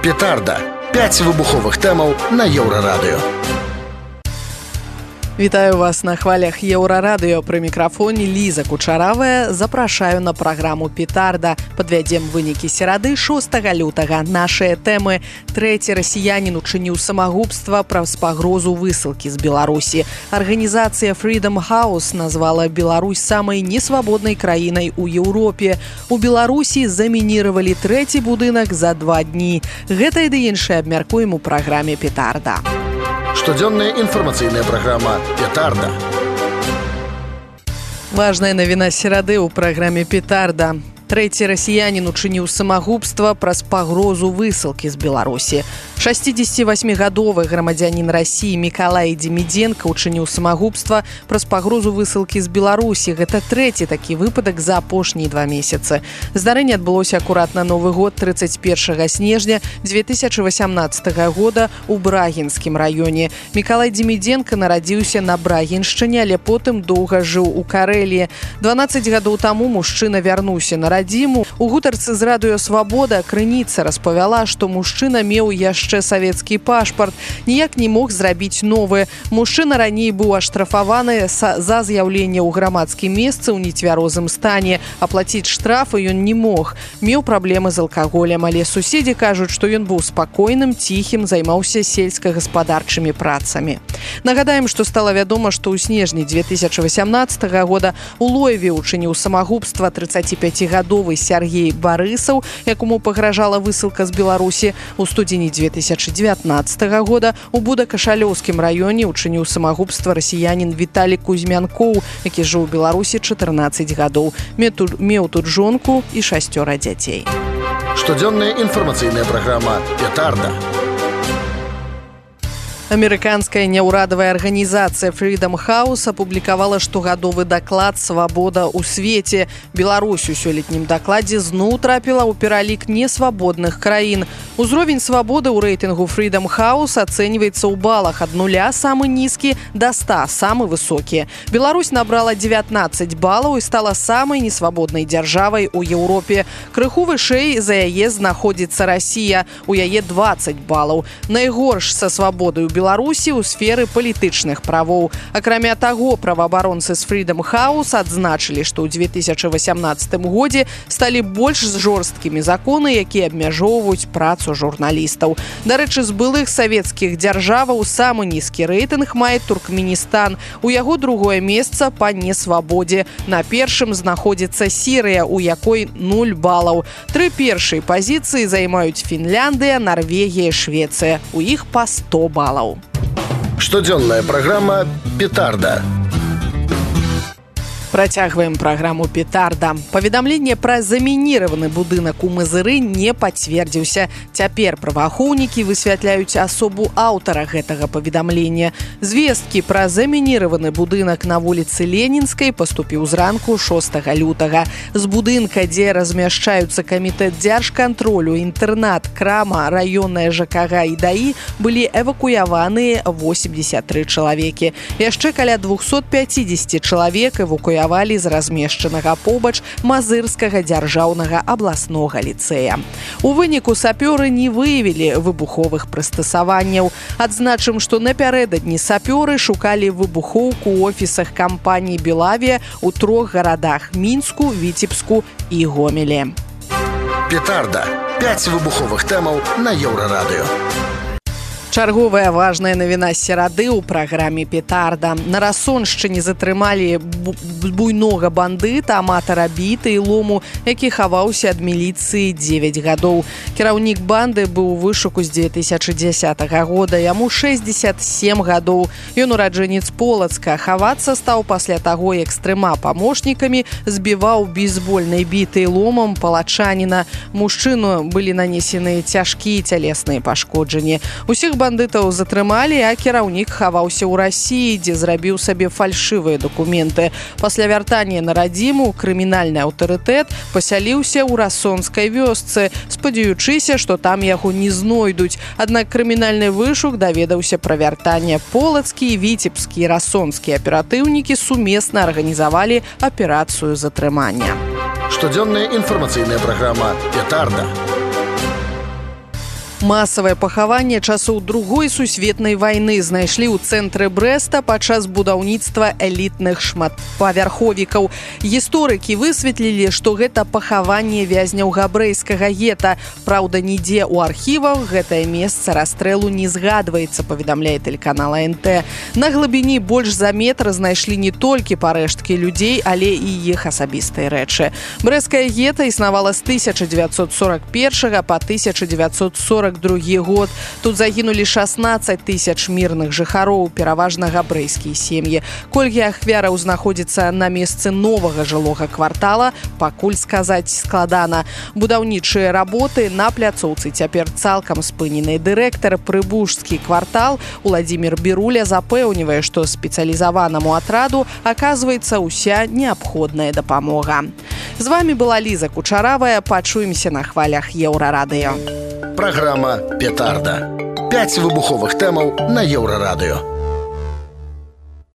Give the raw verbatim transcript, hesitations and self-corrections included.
Петарда. пяць выбуховых тэмаў на Еўрарадыё. Вітаю вас на хвалях Еўрарадыё. Пры мікрафоне Ліза Кучаравая. Запрашаю на праграму «Петарда». Падвядзем вынікі серады шостага лютага. Нашыя тэмы. Трэці расіянін учыніў самагубства праз пагрозу высылкі з Беларусі. Арганізацыя Freedom House назвала Беларусь самай несвабоднай краінай у Еўропе. У Беларусі замініравалі трэці будынак за два дні. Гэта і ды іншае абмяркуем у праграме «Петарда». Штодзённая інфармацыйная праграма «Петарда». Важная навіна серады ў праграме «Петарда». Трэці расіянін учыніў самагубства праз пагрозу высылкі з Беларусі. шасцідзесяцівасьмігадовы грамадзянін Расіі Мікалай Демідзенка учыніў самагубства праз пагрозу высылкі з Беларусі. Гэта трэці такі выпадак за апошнія два месяцы. Здарэнне адбылося акурат на Новы год трыццаць першага снежня дзве тысячы васямнаццатага года ў Брагінскім раёне. Мікалай Демідзенка нарадзіўся на Брагіншчыне, але потым доўга жыў у Карэліі. дванаццаць гадоў таму мужчына вярнуўся на радзіму. У гутарцы з радыё «Свабода» крыніца распавяла, што мужчына меў яшчэ савецкі пашпарт, ніяк не мог зрабіць новы. Мужчына раней быў аштрафаваны за з'яўленне ў грамадскім месцы ў нецвярозым стане. Аплаціць штрафы ён не мог. Меў праблемы з алкаголем, але суседзі кажуць, што ён быў спакойным, ціхім, займаўся сельскагаспадарчымі працамі. Нагадаем, што стала вядома, што ў снежні дзве тысячы васямнаццатага года у Лоеве учыніў самагубства трыццаціпяцігадовы Сяргей Барысаў, якому пагражала высылка з Беларусі. У студзені дзве тысячы дзевятнаццатага года у Буда-Кашалёўскім раёне учыніў самагубства расіянін Віталій Кузьмянкоў, які жыў у Беларусі чатырнаццаць гадоў. Меў тут жонку і шасцёра дзяцей. Штодзённая інфармацыйная праграма «Петарда». Амерыканская няўрадавая арганізацыя Freedom House апублікавала штогадовы даклад «Свабода ў свеце». Беларусь у сёлетнім дакладзе зноў трапіла ў пералік несвабодных краін. Узровень свабоды ў рэйтынгу Freedom House ацэньваецца ў балах ад нуля самы нізкі да ста самы высокі. Беларусь набрала дзевятнаццаць балаў і стала самай несвабоднай дзяржавай у Еўропе. Крыху вышэй за яе знаходзіцца Расія. У яе дваццаць балаў. Найгорш са свабодай у Беларусі ў сферы палітычных правоў. Акрамя таго, праваабаронцы з Freedom House адзначылі, што ў дзве тысячы васямнаццатым годзе сталі больш жорсткімі законы, якія абмяжоўваюць працу журналістаў. Дарэчы, з былых савецкіх дзяржаваў самы нізкі рэйтынг мае Туркменістан. У яго другое месца па несвабодзе. На першым знаходзіцца Сірыя, у якой нуль балаў. Тры першыя пазіцыі займаюць Фінляндыя, Нарвегія, Швецыя. У іх па сто балаў. Штодзённая праграма «Петарда». Працягваем праграму «Петарда». Паведамленне пра замініраваны будынак у Мазыры не пацвердзіўся. Цяпер праваахоўнікі высвятляюць асобу аўтара гэтага паведамлення. Звесткі пра замініраваны будынак на вуліцы Ленінскай паступіў зранку шостага лютага. З будынка, дзе размяшчаюцца камітэт дзяржкантролю, інтэрнат, крама, раённая ЖКГ і ДАІ, былі эвакуяваныя восемьдесят тры чалавекі. Яшчэ каля двухсот пяцідзесяці чалавек эвакуяваныя з размешчанага побач Мазырскага дзяржаўнага абласнога ліцэя. У выніку сапёры не выявілі выбуховых прыстасаванняў. Адзначым, што напярэдадні сапёры шукалі выбухоўку ў офісах кампаніі «Белавія» у трох гарадах – Мінску, Віцебску і Гомелі. Петарда. пяць выбуховых тэмаў на Еўрарадыё. Чарговая важная навіна серады ў праграме «Петарда». На Расоншчыне затрымалі буйнога бандыта, аматара біты і лому, які хаваўся ад міліцыі дзевяць гадоў. Кіраўнік банды быў у вышуку з дзве тысячы дзясятага года. Яму шэсцьдзесят сем гадоў. Ён ураджэнец Полацка. Хавацца стаў пасля таго, як з трыма памочнікамі збіваў бейсбольнай бітай ломам палачаніна. Мужчыну былі нанесены цяжкія цялесныя пашкоджанні. Усіх бандытаў затрымалі, а кіраўнік хаваўся ў Расіі, дзе зрабіў сабе фальшывыя дакументы. Пасля вяртання на радзіму крымінальны аўтарытэт пасяліўся ў расонскай вёсцы, спадзяючыся, што там яго не знойдуць. Аднак крымінальны вышук даведаўся пра вяртанне. Полацкі, віцебскі і расонскія аператыўнікі сумесна арганізавалі аперацыю затрымання. Штодзённая інфармацыйная праграма «Петарда». Масавае пахаванне часоў другой сусветнай вайны знайшлі ў цэнтры Брэста падчас будаўніцтва элітных шматпавярховікаў. Гісторыкі высветлілі, што гэта пахаванне вязняў габрэйскага гета. Праўда, нідзе ў архівах гэтае месца расстрэлу не згадваецца, паведамляе тэлеканал эн тэ. На глыбіні больш за метр знайшлі не толькі парэшткі людзей, але і іх асабістыя рэчы. Брэсцкае гета існавала з тысяча дзевяцьсот сорок першага па тысяча дзевяцьсот сорок другі год. Тут загінулі шаснаццаць тысяч мірных жыхароў, пераважна габрэйскія сем'і. Колькі ахвяраў знаходзіцца на месцы новага жылога квартала, пакуль сказаць складана. Будаўнічыя работы на пляцоўцы цяпер цалкам спынены. Дырэктар прыбужскі квартал Уладзімір Біруля запэўнівае, што спецыялізаванаму атраду аказваецца ўся неабходная дапамога. З вами была Ліза Кучаравая. Пачуемся на хвалях Еўрарадыё. Праграма «Петарда». Пяць выбуховых тэмаў на Еўрарадыё.